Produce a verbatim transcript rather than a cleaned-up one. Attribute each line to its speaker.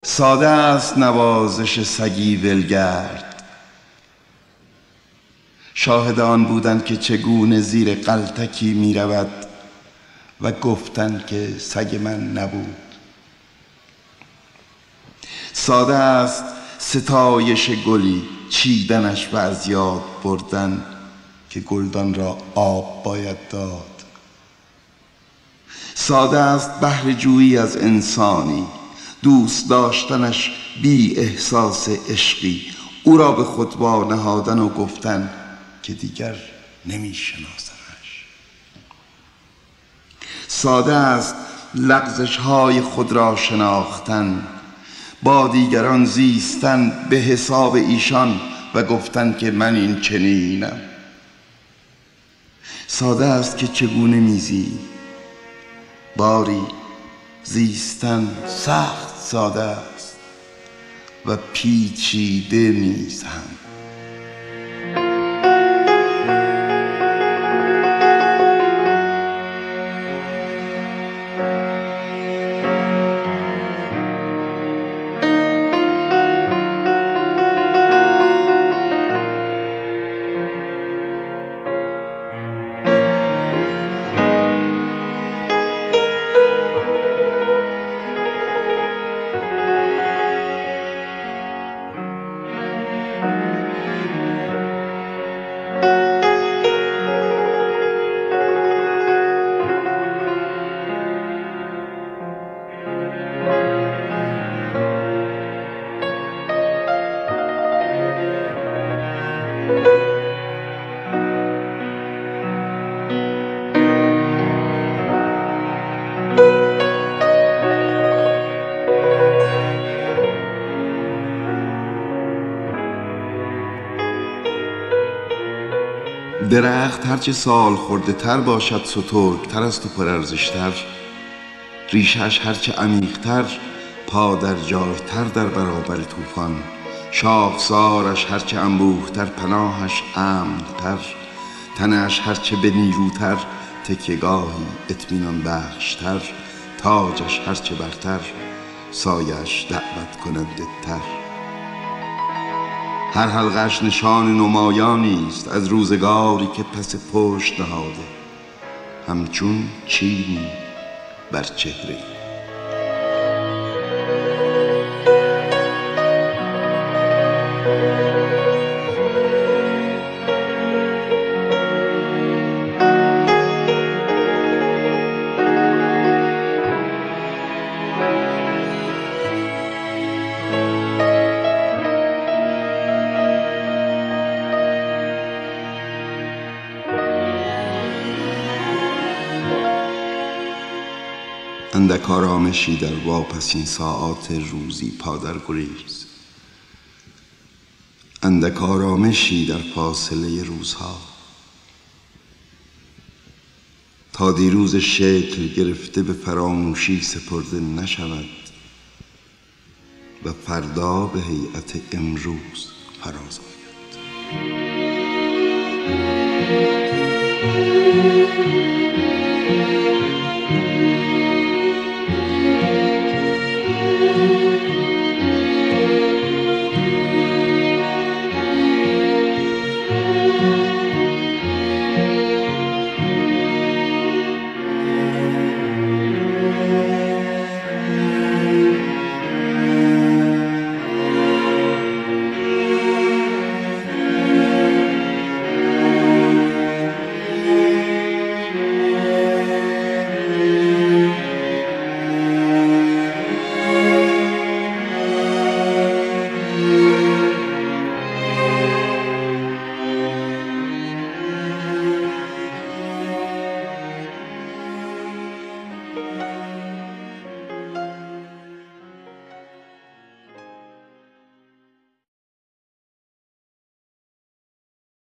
Speaker 1: ساده است نوازش سگی ولگرد. شاهد آن بودند که چگونه زیر قلتکی می رود و گفتند که سگ من نبود. ساده است ستایش گلی، چیدنش و از یاد بردن که گلدان را آب باید داد. ساده است بهر جویی از انسانی، دوست داشتنش بی احساس عشقی، او را به خود وانهادن و گفتن که دیگر نمی شناسمش. ساده است لغزش های خود را شناختن، با دیگران زیستن به حساب ایشان و گفتن که من این چنینم. ساده است که چگونه میزی، باری زیستن سخت ساده است و پیچیده نیز هم. درخت هرچه سال خورده تر باشد سترگ تر است و پرارزشتر، ریشش هرچه عمیق‌تر پا در جای تر در برابر طوفان، شاخسارش هرچه انبوه‌تر پناهش امن‌تر، تنش هرچه به نیروتر تکیه‌گاهی اطمینان بخشتر، تاجش هرچه برتر سایش دعوت کننده تر. هر حلقه‌اش نشان نمایانی است از روزگاری که پس پشت نهاده، همچون چینی بر چهره. اندک آرامشی در واپسین ساعات روزی پادر گریز، اندک آرامشی در فاصله روزها، تا دیروز شکل گرفته به فراموشی سپرده نشود و فردا به هیئت امروز فراز آید.